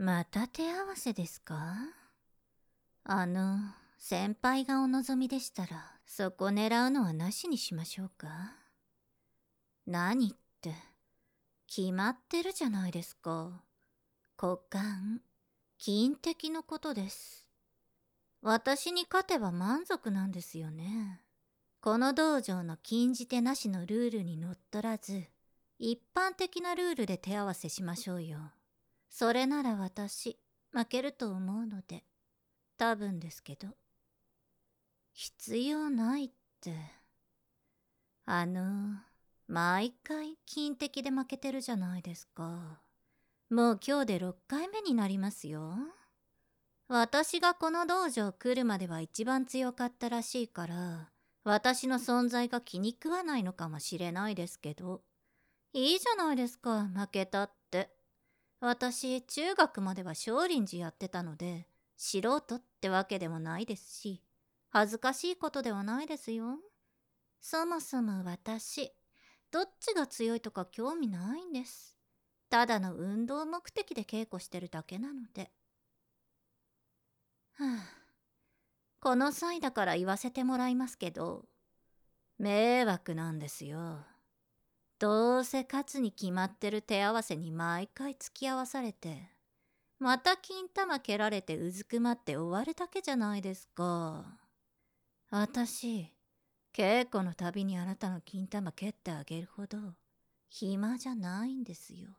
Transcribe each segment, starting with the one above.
また手合わせですか？先輩がお望みでしたら、そこ狙うのはなしにしましょうか。何って、決まってるじゃないですか。股間、金的のことです。私に勝てば満足なんですよね。この道場の禁じ手なしのルールにのっとらず、一般的なルールで手合わせしましょうよ。それなら私、負けると思うので、多分ですけど。必要ないって。毎回金的で負けてるじゃないですか。もう今日で6回目になりますよ。私がこの道場来るまでは一番強かったらしいから、私の存在が気に食わないのかもしれないですけど、いいじゃないですか、負けたって。私、中学までは少林寺やってたので、素人ってわけでもないですし、恥ずかしいことではないですよ。そもそも私、どっちが強いとか興味ないんです。ただの運動目的で稽古してるだけなので。はあ、この際だから言わせてもらいますけど、迷惑なんですよ。どうせ勝つに決まってる手合わせに毎回付き合わされて、また金玉蹴られてうずくまって終わるだけじゃないですか。私、稽古のたびにあなたの金玉蹴ってあげるほど暇じゃないんですよ。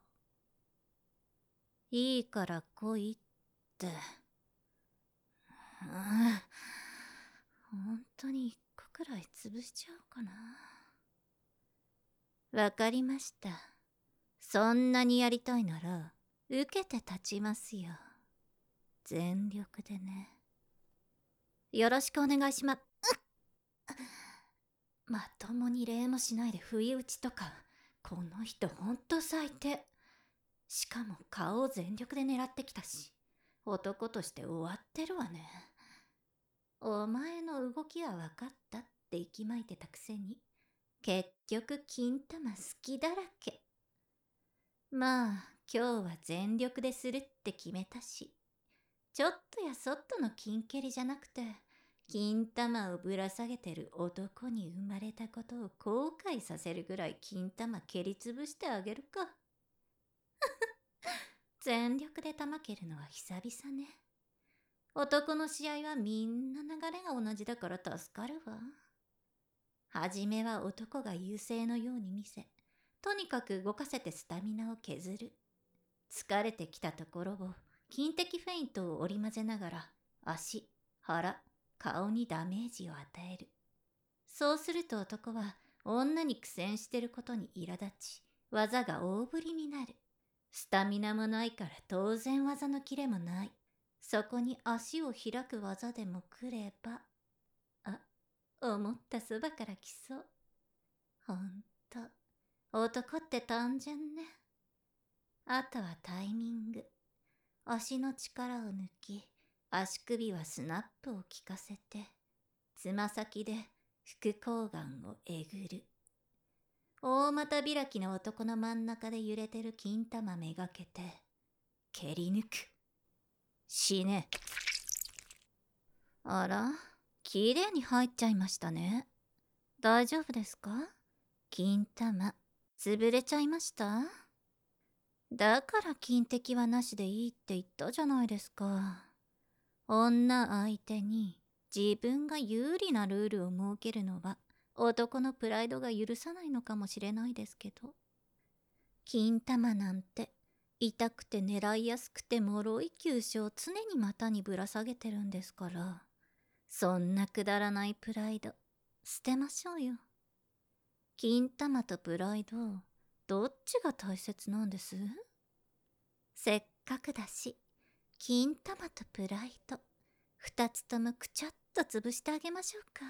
いいから来いって。本当に一個くらい潰しちゃおうかな。わかりました。そんなにやりたいなら受けて立ちますよ。全力でね。よろしくお願いしま。まともに礼もしないで不意打ちとか、この人ほんと最低。しかも顔を全力で狙ってきたし、男として終わってるわね。お前の動きは分かったって息巻いてたくせに、結局金玉好きだらけ。まあ、今日は全力でするって決めたし、ちょっとやそっとの金蹴りじゃなくて、金玉をぶら下げてる男に生まれたことを後悔させるぐらい金玉蹴りつぶしてあげるか。全力で玉蹴るのは久々ね。男の試合はみんな流れが同じだから助かるわ。はじめは男が優勢のように見せ、とにかく動かせてスタミナを削る。疲れてきたところを金的フェイントを織り交ぜながら足、腹、顔にダメージを与える。そうすると男は女に苦戦してることに苛立ち、技が大振りになる。スタミナもないから当然技のキレもない。そこに足を開く技でも来れば、思ったそばから来そう。ほんと、男って単純ね。あとはタイミング。足の力を抜き、足首はスナップを効かせて、つま先で副睾丸をえぐる。大股開きの男の真ん中で揺れてる金玉めがけて、蹴り抜く。死ね。あら、きれいに入っちゃいましたね。大丈夫ですか？金玉、潰れちゃいました？だから金敵はなしでいいって言ったじゃないですか。女相手に自分が有利なルールを設けるのは男のプライドが許さないのかもしれないですけど、金玉なんて痛くて狙いやすくて脆い急所を常に股にぶら下げてるんですから、そんなくだらないプライド捨てましょうよ。金玉とプライド、どっちが大切なんです？せっかくだし、金玉とプライド、二つともくちゃっと潰してあげましょうか。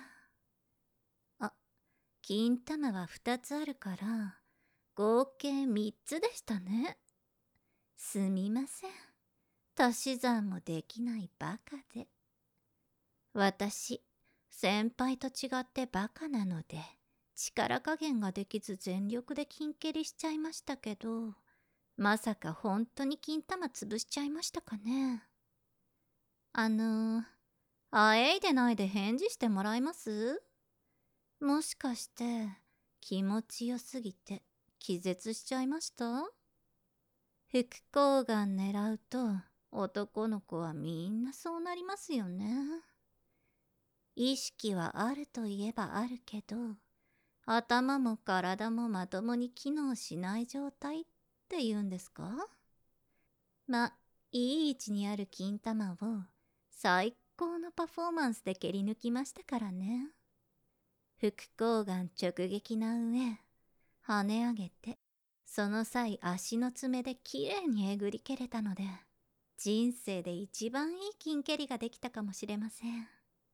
金玉は二つあるから、合計三つでしたね。すみません。足し算もできないバカで。私、先輩と違ってバカなので、力加減ができず全力で金蹴りしちゃいましたけど、 まさか本当に金玉潰しちゃいましたかね。あえいでないで返事してもらえます？もしかして気持ちよすぎて気絶しちゃいました？副交眼狙うと男の子はみんなそうなりますよね。意識はあるといえばあるけど、頭も体もまともに機能しない状態って言うんですか？ま、いい位置にある金玉を最高のパフォーマンスで蹴り抜きましたからね。副交眼直撃な上、跳ね上げて、その際足の爪できれいにえぐり蹴れたので、人生で一番いい金蹴りができたかもしれません。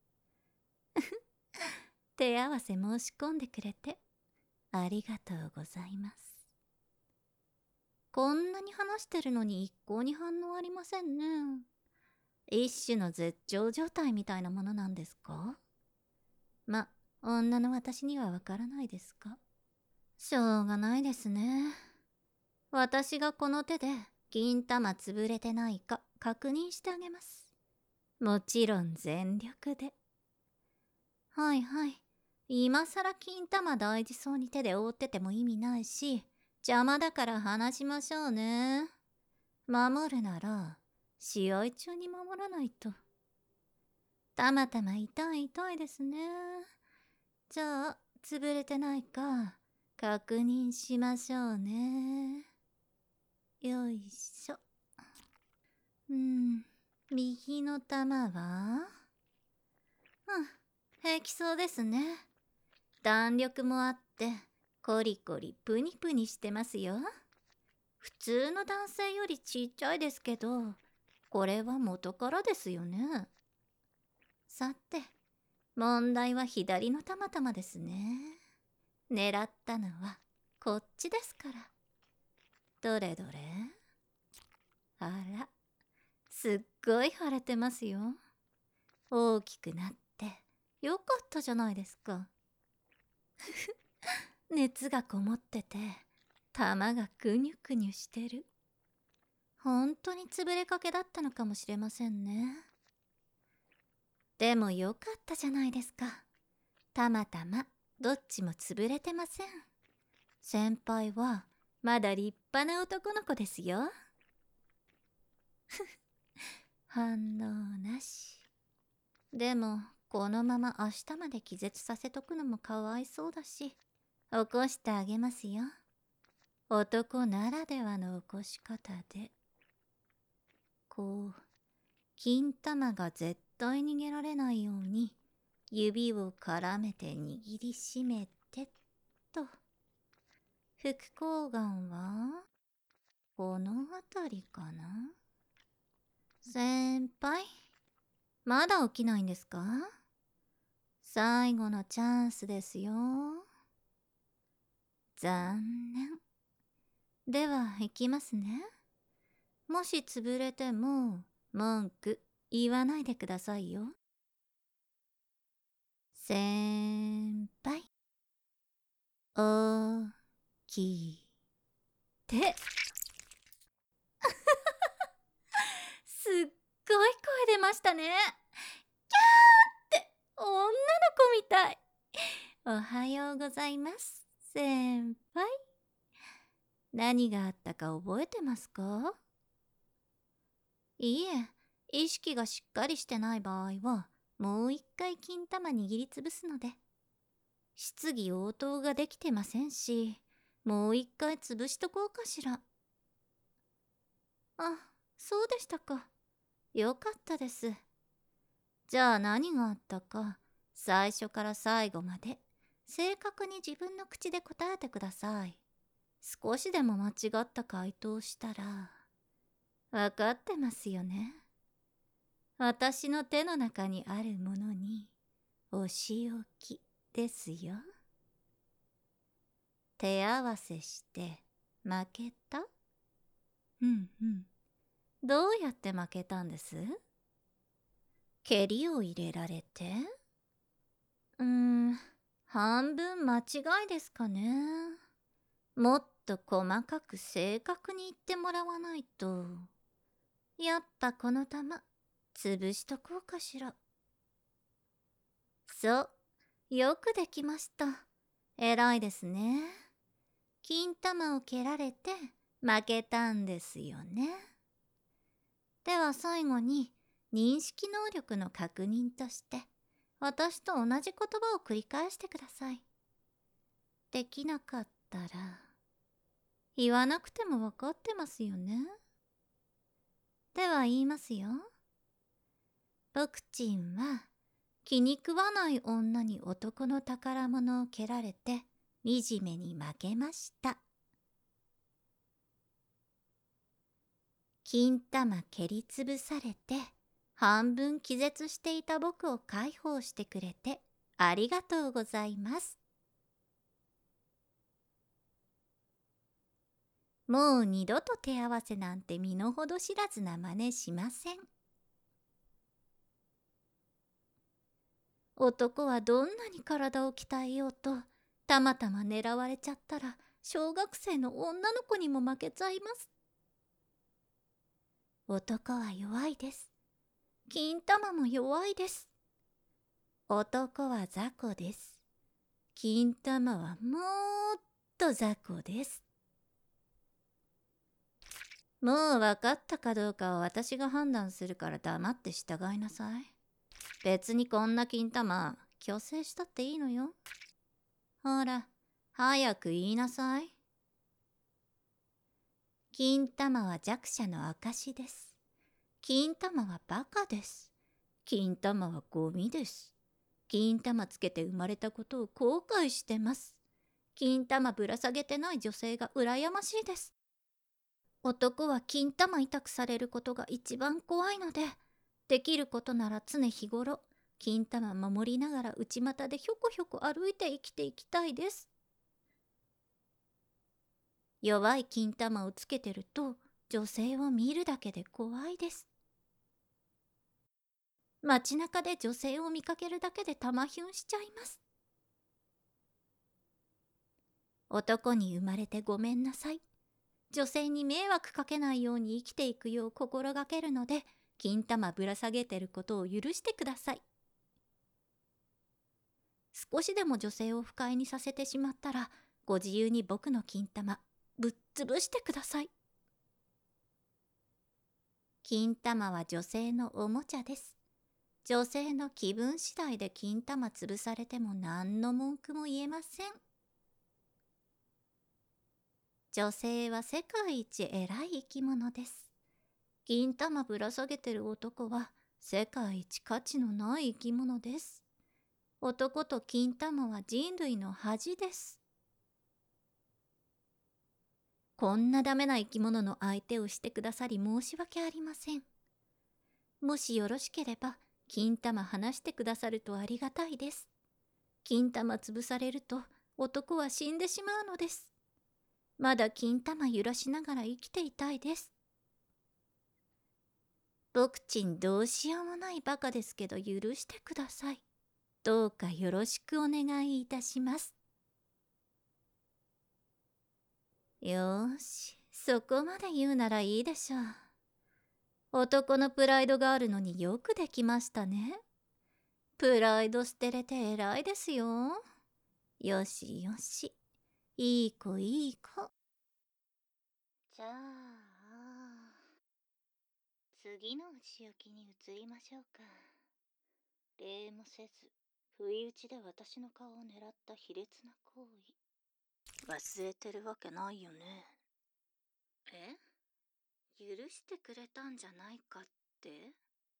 手合わせ申し込んでくれてありがとうございます。こんなに話してるのに一向に反応ありませんね。一種の絶頂状態みたいなものなんですか？ま、女の私にはわからないですか？しょうがないですね。私がこの手で金玉潰れてないか確認してあげます。もちろん全力で。はいはい。今さら金玉大事そうに手で覆ってても意味ないし、邪魔だから話しましょうね。守るなら、試合中に守らないと。たまたま痛い痛いですね。じゃあ、潰れてないか、確認しましょうね。よいしょ。右の玉は平気そうですね。弾力もあって、コリコリプニプニしてますよ。普通の男性よりちっちゃいですけど、これは元からですよね。さて、問題は左の玉々ですね。狙ったのはこっちですから。どれどれ？あら、すっごい腫れてますよ。大きくなってよかったじゃないですか。熱がこもってて、玉がくにゅくにゅしてる。本当に潰れかけだったのかもしれませんね。でもよかったじゃないですか。たまたまどっちも潰れてません。先輩はまだ立派な男の子ですよ。反応なし。でもこのまま明日まで気絶させとくのもかわいそうだし、起こしてあげますよ。男ならではの起こし方で。こう、金玉が絶対逃げられないように指を絡めて握りしめてと。副交眼はこの辺りかな？先輩、まだ起きないんですか？最後のチャンスですよ。残念。では行きますね。もし潰れても文句言わないでくださいよ。先輩、大きい手。すっごい声出ましたね。キャーって女の子みたい。おはようございます、先輩。何があったか覚えてますか？いいえ、意識がしっかりしてない場合は、もう一回金玉握りつぶすので。質疑応答ができてませんし、もう一回潰しとこうかしら。あ、そうでしたか。よかったです。じゃあ何があったか、最初から最後まで正確に自分の口で答えてください。少しでも間違った回答をしたら、わかってますよね。私の手の中にあるものにお仕置きですよ。手合わせして負けた？どうやって負けたんです？蹴りを入れられて？半分間違いですかね。もっと細かく正確に言ってもらわないと。やっぱこの玉、潰しとこうかしら。そう、よくできました。偉いですね。金玉を蹴られて負けたんですよね。では最後に認識能力の確認として私と同じ言葉を繰り返してください。できなかったら言わなくても分かってますよね。では言いますよ。僕ちんは気に食わない女に男の宝物を蹴られて惨めに負けました。金玉蹴りつぶされて半分気絶していた僕を介抱してくれてありがとうございます。もう二度と手合わせなんて身の程知らずな真似しません。男はどんなに体を鍛えようとたまたま狙われちゃったら小学生の女の子にも負けちゃいます。男は弱いです。金玉も弱いです。男は雑魚です。金玉はもっと雑魚です。もう分かったかどうかは私が判断するから黙って従いなさい。別にこんな金玉、虚勢したっていいのよ。ほら、早く言いなさい。金玉は弱者の証です。金玉はバカです。金玉はゴミです。金玉つけて生まれたことを後悔してます。金玉ぶら下げてない女性が羨ましいです。男は金玉痛くされることが一番怖いので、できることなら常日頃、金玉守りながら内股でひょこひょこ歩いて生きていきたいです。弱い金玉をつけてると、女性を見るだけで怖いです。街中で女性を見かけるだけで玉ヒュンしちゃいます。男に生まれてごめんなさい。女性に迷惑かけないように生きていくよう心がけるので、金玉ぶら下げてることを許してください。少しでも女性を不快にさせてしまったら、ご自由に僕の金玉ぶっ潰してください。金玉は女性のおもちゃです。女性の気分次第で金玉潰されても何の文句も言えません。女性は世界一偉い生き物です。金玉ぶら下げてる男は世界一価値のない生き物です。男と金玉は人類の恥です。こんなダメな生き物の相手をしてくださり申し訳ありません。もしよろしければ金玉離してくださるとありがたいです。金玉潰されると男は死んでしまうのです。まだ金玉揺らしながら生きていたいです。僕ちんどうしようもないバカですけど許してください。どうかよろしくお願いいたします。よーし、そこまで言うならいいでしょう。男のプライドがあるのによくできましたね。プライド捨てれて偉いですよ。よしよし。いい子いい子。じゃあ、次の打ち置きに移りましょうか。礼もせず、不意打ちで私の顔を狙った卑劣な行為。忘れてるわけないよね。え？許してくれたんじゃないかって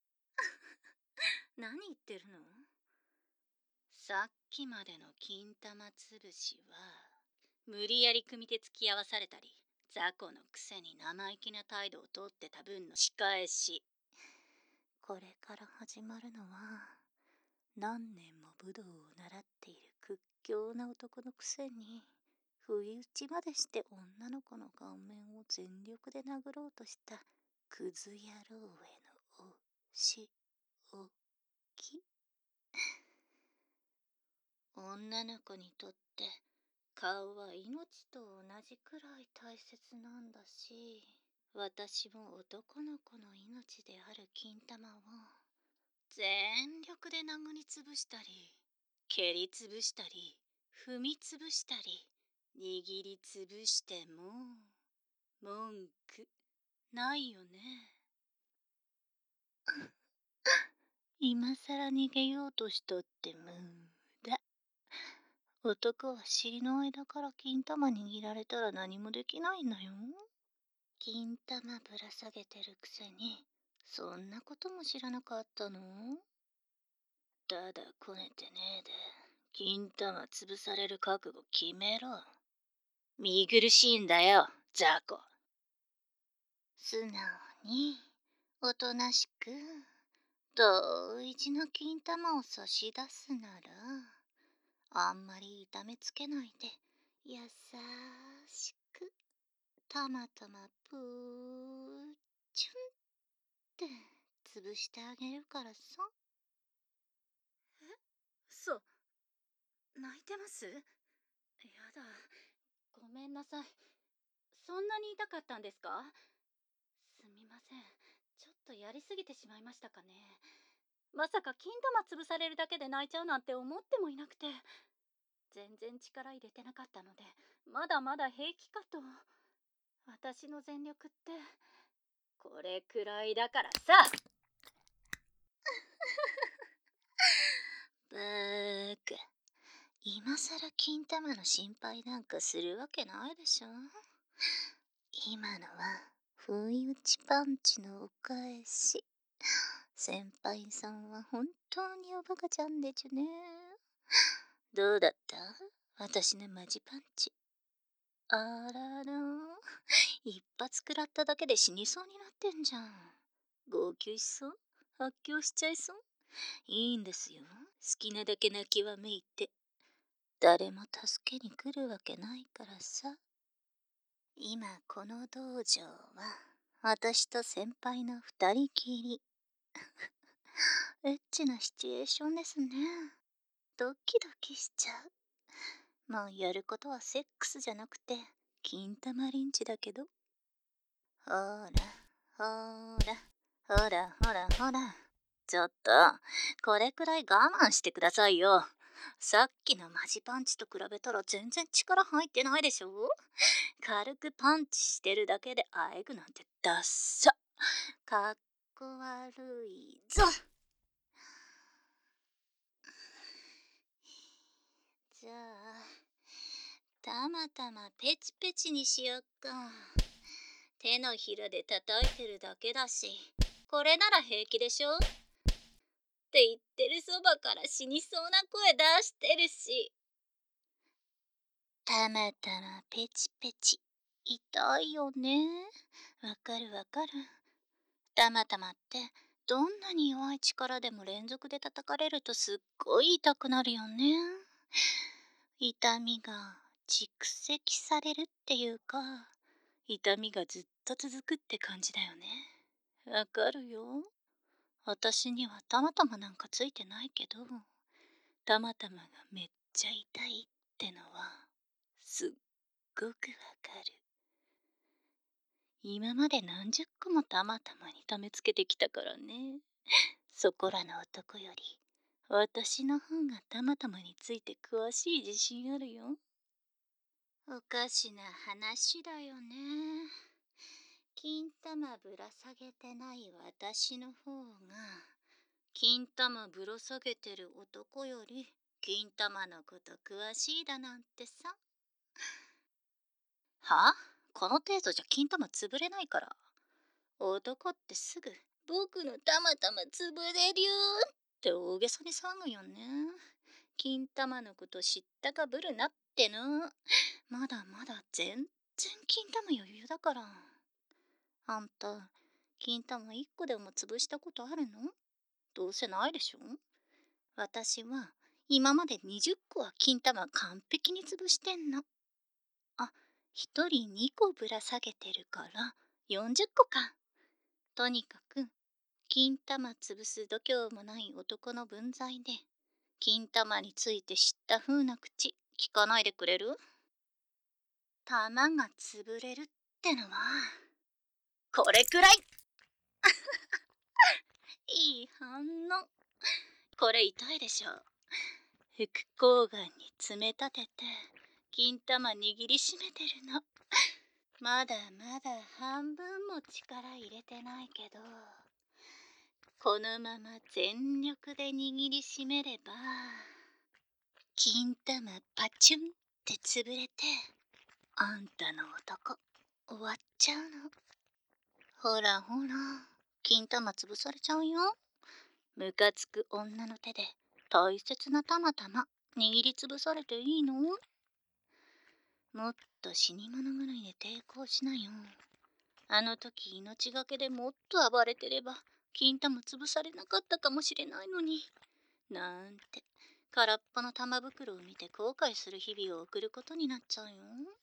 何言ってるの？さっきまでの金玉つぶしは、無理やり組み手つき合わされたり、雑魚のくせに生意気な態度をとってた分の仕返し。これから始まるのは、何年も武道を習っている屈強な男のくせに、不意打ちまでして女の子の顔面を全力で殴ろうとしたクズ野郎へのおしおき。女の子にとって顔は命と同じくらい大切なんだし、私も男の子の命である金玉を全力で殴りつぶしたり、蹴りつぶしたり、踏みつぶしたり、握りつぶしても、文句ないよね。今さら逃げようとしたって無駄。男は尻の間から金玉握られたら何もできないんだよ。金玉ぶら下げてるくせに、そんなことも知らなかったの？ただこねてねえで、金玉潰される覚悟決めろ。見苦しいんだよ、雑魚。素直に、おとなしく、大事な金玉を差し出すなら、あんまり痛めつけないで、優しく、たまたまぷーちゅんって潰してあげるからさ。嘘、泣いてます？やだ、ごめんなさい。そんなに痛かったんですか？すみません。ちょっとやりすぎてしまいましたかね。まさか金玉潰されるだけで泣いちゃうなんて思ってもいなくて。全然力入れてなかったので、まだまだ平気かと。私の全力って、これくらいだからさ。バーカ。今さら金玉の心配なんかするわけないでしょ。今のは不意打ちパンチのお返し。先輩さんは本当におバカちゃんでちゅね。どうだった？私のマジパンチ。あらら。一発食らっただけで死にそうになってんじゃん。号泣しそう？発狂しちゃいそう？いいんですよ。好きなだけ泣きわめいて。誰も助けに来るわけないからさ。今この道場は私と先輩の二人きり。エッチなシチュエーションですね。ドキドキしちゃう。もうやることはセックスじゃなくて金玉リンチだけど。ほら、ほら、ほらほらほら。ちょっと、これくらい我慢してくださいよ。さっきのマジパンチと比べたら全然力入ってないでしょ？軽くパンチしてるだけであえぐなんてダッサ。かっこ悪いぞ。じゃあ、たまたまペチペチにしよっか。手のひらで叩いてるだけだし、これなら平気でしょ？って言ってるそばから死にそうな声出してるし。たまたまペチペチ。痛いよね。わかるわかる。たまたまってどんなに弱い力でも連続で叩かれるとすっごい痛くなるよね。痛みが蓄積されるっていうか、痛みがずっと続くって感じだよね。わかるよ。私にはたまたまなんかついてないけど、たまたまがめっちゃ痛いってのはすっごくわかる。今まで何十個もたまたまに溜めつけてきたからね。そこらの男より私の方がたまたまについて詳しい自信あるよ。おかしな話だよね。金玉ぶら下げてない私の方が金玉ぶら下げてる男より金玉のこと詳しいだなんてさ。は？この程度じゃ金玉潰れないから。男ってすぐ僕のたまたま潰れるよって大げさに騒ぐよね。金玉のこと知ったかぶるなっての。まだまだ全然金玉余裕だから。あんた、金玉1個でも潰したことあるの？どうせないでしょ？私は今まで20個は金玉完璧に潰してんの。あ、1人2個ぶら下げてるから40個か。とにかく金玉潰す度胸もない男の分際で金玉について知った風な口聞かないでくれる？ 玉が潰れるってのは、これくらい。いい反応。これ痛いでしょ。副交感に爪立てて、金玉握りしめてるの。まだまだ半分も力入れてないけど、このまま全力で握りしめれば、金玉パチュンって潰れて、あんたの男終わっちゃうの。ほらほら、金玉潰されちゃうよ。ムカつく女の手で大切な玉握りつぶされていいの？もっと死に物狂いで抵抗しなよ。あの時命がけでもっと暴れてれば金玉潰されなかったかもしれないのに。なんて空っぽの玉袋を見て後悔する日々を送ることになっちゃうよ。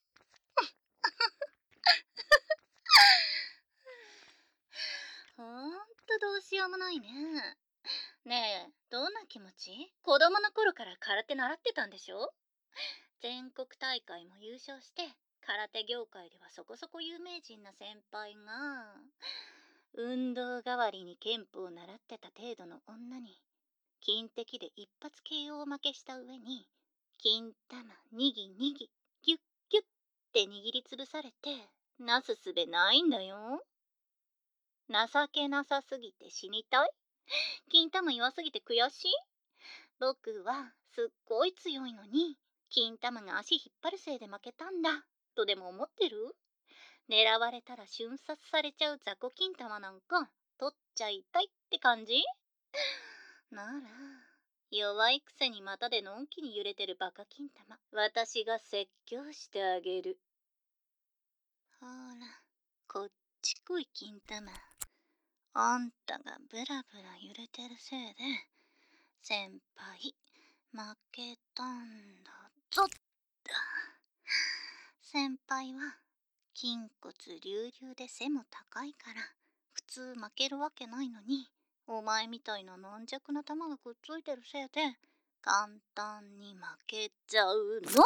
ほんとどうしようもないね。ねえ、どんな気持ち？子供の頃から空手習ってたんでしょ？全国大会も優勝して、空手業界ではそこそこ有名人な先輩が、運動代わりに憲法を習ってた程度の女に、金的で一発 KO 負けした上に、金玉にぎにぎ、ギュッギュッって握りつぶされて、なすすべないんだよ。情けなさすぎて死にたい？金玉弱すぎて悔しい？僕はすっごい強いのに、金玉が足引っ張るせいで負けたんだ、とでも思ってる？狙われたら瞬殺されちゃう雑魚金玉なんか、取っちゃいたいって感じ？なら、弱いくせに股でのんきに揺れてるバカ金玉、私が説教してあげる。ほら、こっち来い金玉。あんたがブラブラ揺れてるせいで、先輩、負けたんだぞっと。先輩は、筋骨隆々で背も高いから、普通負けるわけないのに、お前みたいな軟弱な玉がくっついてるせいで、簡単に負けちゃうの。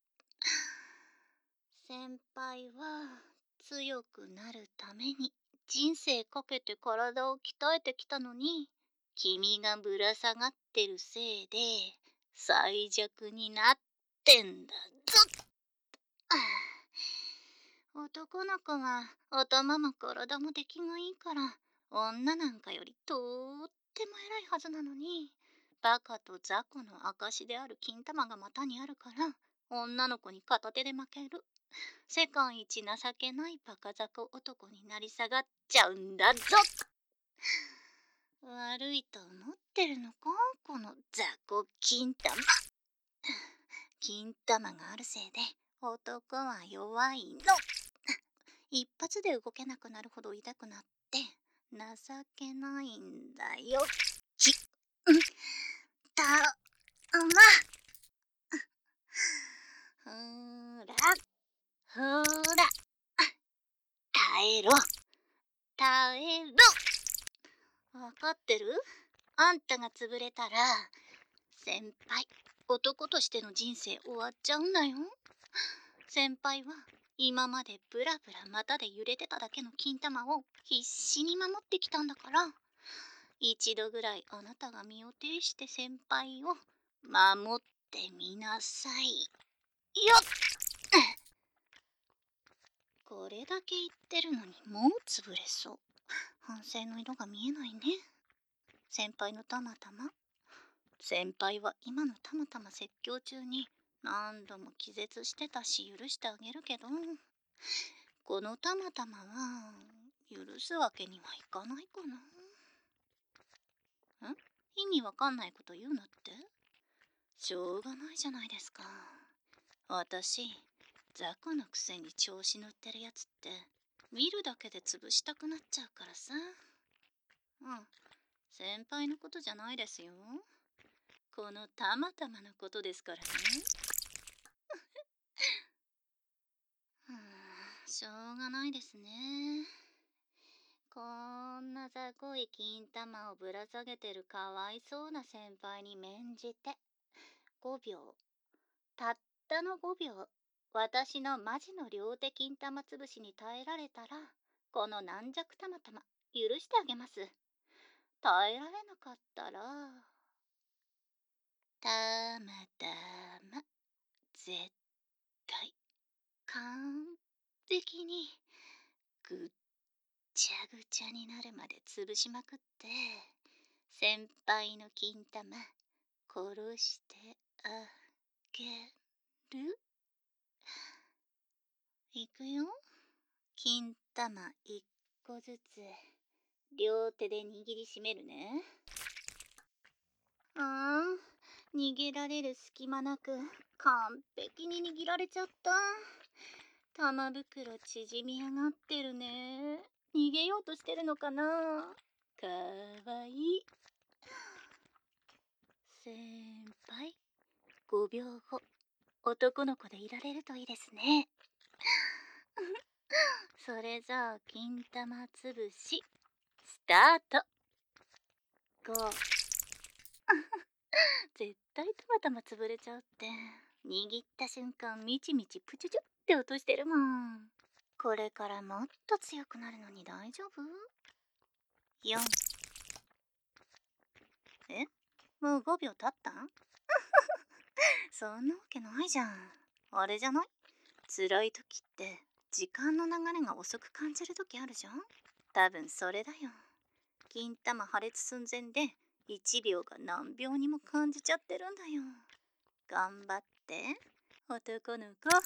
先輩は、強くなるために、人生かけて体を鍛えてきたのに、君がぶら下がってるせいで最弱になってんだぞ。男の子は頭も体も出来がいいから女なんかよりとっても偉いはずなのに、バカと雑魚の証である金玉が股にあるから女の子に片手で負ける。世界一情けないバカ雑魚男になり下がっちゃうんだぞ。悪いと思ってるのか、この雑魚金玉。金玉があるせいで男は弱いの。一発で動けなくなるほど痛くなって情けないんだよ。たま。ほらほら、耐えろ耐えろ。わかってる？あんたが潰れたら先輩、男としての人生終わっちゃうんだよ。先輩は今までブラブラ股で揺れてただけの金玉を必死に守ってきたんだから、一度ぐらいあなたが身を挺して先輩を守ってみなさいよっ。これだけ言ってるのにもう潰れそう。反省の色が見えないね。先輩のたまたま。先輩は今のたまたま説教中に何度も気絶してたし許してあげるけど、このたまたまは許すわけにはいかないかな。意味わかんないこと言うなって？しょうがないじゃないですか。私、雑魚のくせに調子乗ってるやつって見るだけで潰したくなっちゃうからさ。先輩のことじゃないですよ。このたまたまのことですからね。しょうがないですね。こんな雑魚い金玉をぶら下げてるかわいそうな先輩に免じて5秒、たったの5秒私のマジの両手金玉つぶしに耐えられたら、この軟弱たまたま許してあげます。耐えられなかったら、たまたま絶対完璧にぐっちゃぐちゃになるまで潰しまくって、先輩の金玉殺してあげる。いくよ。金玉一個ずつ両手で握りしめるね。逃げられる隙間なく完璧に握られちゃった。玉袋縮み上がってるね。逃げようとしてるのかな。かわいい。先輩、5秒後、男の子でいられるといいですね。それじゃあ、金玉つぶし、スタート。5。絶対たまたま潰れちゃうって。握った瞬間、みちみちプチュチュって落としてるもん。これからもっと強くなるのに大丈夫？ 4。もう5秒経ったん？そんなわけないじゃん。あれじゃない？辛い時って時間の流れが遅く感じる時あるじゃん？多分それだよ。金玉破裂寸前で1秒が何秒にも感じちゃってるんだよ。頑張って、男の子。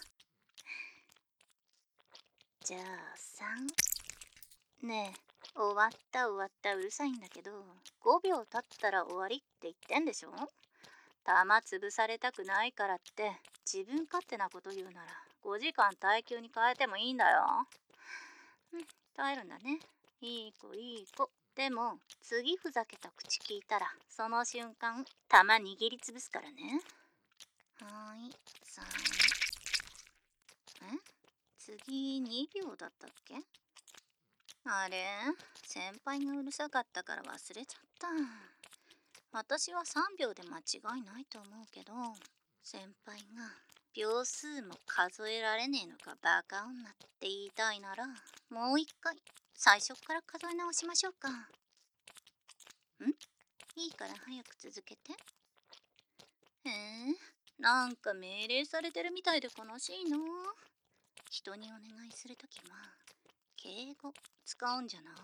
じゃあ3。ねえ、終わったうるさいんだけど、5秒経ったら終わりって言ってんでしょ？玉潰されたくないからって自分勝手なこと言うなら5時間耐久に変えてもいいんだよ。耐えるんだね。いい子いい子。でも次ふざけた口聞いたらその瞬間玉握りつぶすからね。はーい、3。次2秒だったっけ？あれ、先輩がうるさかったから忘れちゃった。私は3秒で間違いないと思うけど、先輩が秒数も数えられねえのかバカ女って言いたいなら、もう一回最初から数え直しましょうか。いいから早く続けて。なんか命令されてるみたいで悲しいな。人にお願いするときは敬語使うんじゃない？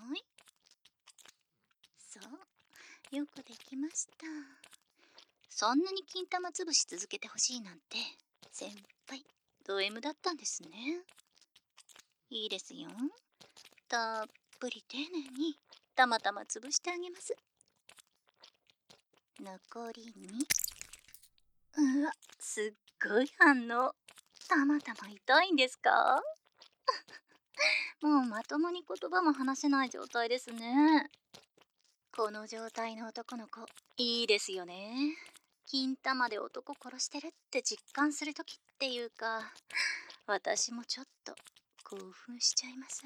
そう、よくできました。そんなに金玉つぶし続けてほしいなんて先輩ド M だったんですね。いいですよ。たっぷり丁寧にたまたま潰してあげます。残り2。うわ、すっごい反応。たまたま痛いんですか？もうまともに言葉も話せない状態ですね。この状態の男の子いいですよね。金玉で男殺してるって実感するときっていうか、私もちょっと興奮しちゃいます。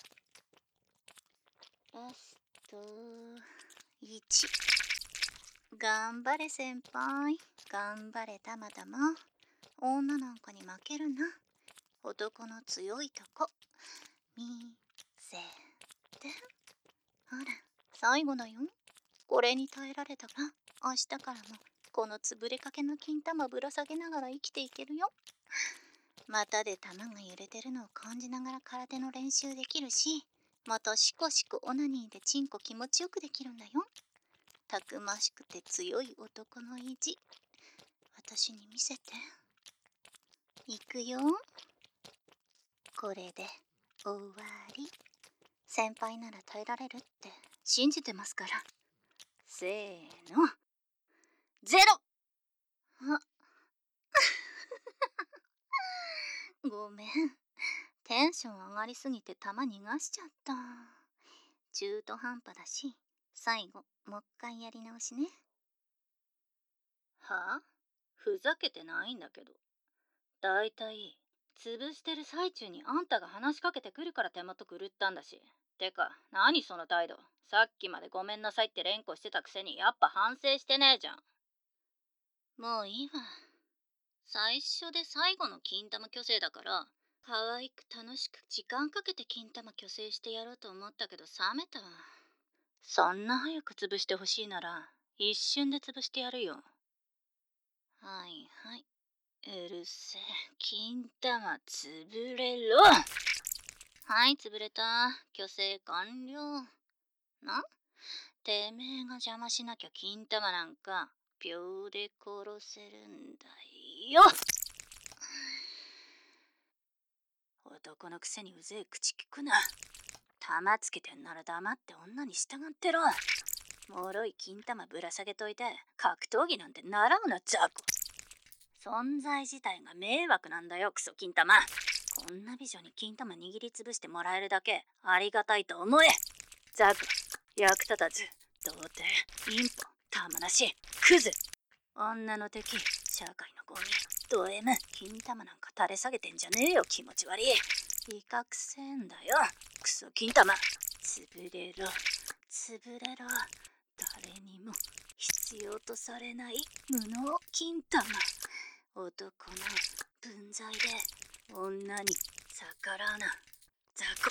ラスト1。頑張れ先輩、頑張れたまたま。女なんかに負けるな。男の強いとこ見せて。ほら、最後だよ。これに耐えられたら明日からもこの潰れかけの金玉ぶら下げながら生きていけるよ。股で玉が揺れてるのを感じながら空手の練習できるし、またシコシコオナニーでチンコ気持ちよくできるんだよ。たくましくて強い男の意地、私に見せて。いくよ。これで終わり。先輩なら耐えられるって信じてますから。せーの。ゼロ。あ、ごめん。テンション上がりすぎて玉逃がしちゃった。中途半端だし、最後もう一回やり直しね。はあ？ふざけてないんだけど。だいたい潰してる最中にあんたが話しかけてくるから手元狂ったんだし。てか、何その態度。さっきまでごめんなさいって連呼してたくせにやっぱ反省してねえじゃん。もういいわ。 最初で最後の金玉虚勢だから、可愛く楽しく時間かけて金玉虚勢してやろうと思ったけど冷めたわ。そんな早く潰してほしいなら、一瞬で潰してやるよ。はいはい。うるせえ。金玉潰れろ。はい、潰れた。虚勢完了。な、てめえが邪魔しなきゃ金玉なんか秒で殺せるんだよ。男のくせにうぜえ口聞くな。玉つけてんなら黙って女に従ってろ。脆い金玉ぶら下げといて格闘技なんて習うなザコ。存在自体が迷惑なんだよクソ金玉。こんな美女に金玉握りつぶしてもらえるだけありがたいと思え。ザコ、役立たず、童貞、インポ、玉なし、クズ。女の敵、社会のゴミ、ド M、金玉なんか垂れ下げてんじゃねえよ気持ち悪い。威嚇せんだよ、クソ金玉。潰れろ、潰れろ。誰にも必要とされない無能金玉。男の分際で女に逆らうな、ザコ。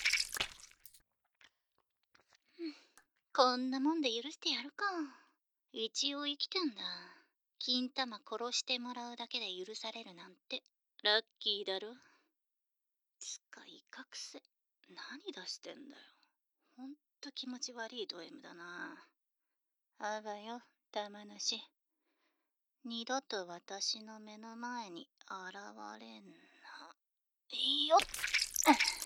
こんなもんで許してやるか。一応生きてんだ。金玉殺してもらうだけで許されるなんてラッキーだろ。つか威嚇せ。何出してんだよ。ほんと気持ち悪いド M だな。あばよ、玉なし。二度と私の目の前に現れんな。いいよっ。